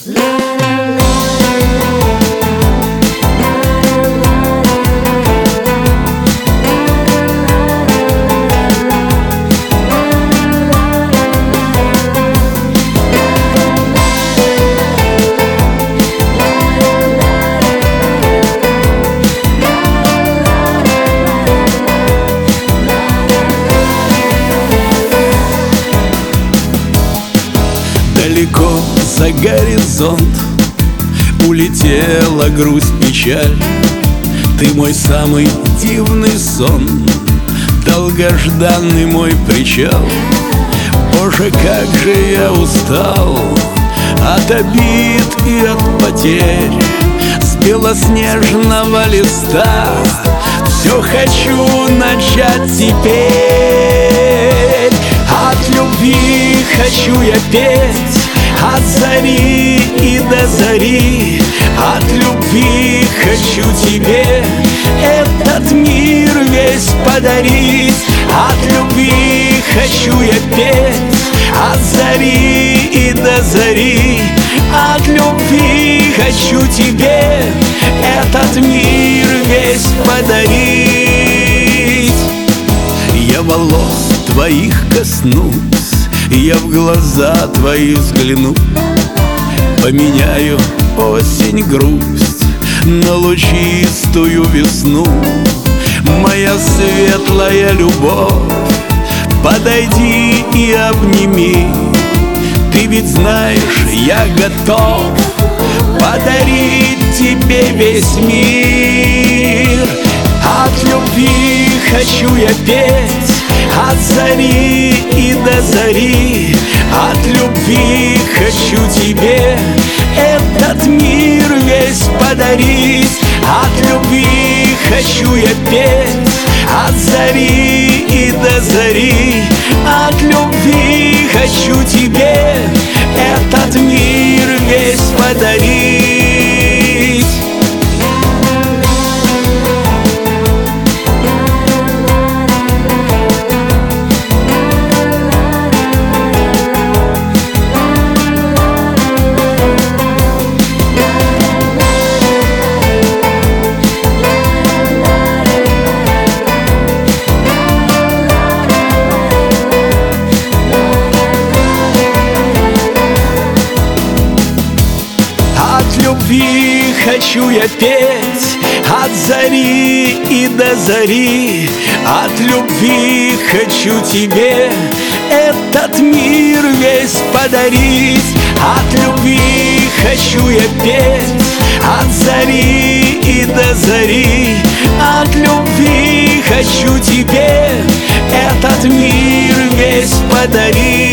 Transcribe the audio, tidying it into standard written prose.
Далеко за горизонт улетела грусть, печаль. Ты мой самый дивный сон, долгожданный мой причал. Боже, как же я устал от обид и от потерь. С белоснежного листа все хочу начать теперь. От любви хочу я петь, от зари и до зари. От любви хочу тебе этот мир весь подарить. От любви хочу я петь, от зари и до зари. От любви хочу тебе этот мир весь подарить. Я волос твоих коснусь, я в глаза твои взгляну, поменяю осень грусть на лучистую весну. Моя светлая любовь, подойди и обними. Ты ведь знаешь, я готов подарить тебе весь мир. От любви хочу я петь, от зари и до зари. От любви хочу тебе этот мир весь подарить. От любви хочу я петь, от зари и до зари. От любви хочу тебе этот мир весь подарить. От любви хочу я петь, от зари и до зари. От любви хочу тебе этот мир весь подарить. От любви хочу я петь, от зари и до зари. От любви хочу тебе этот мир весь подарить.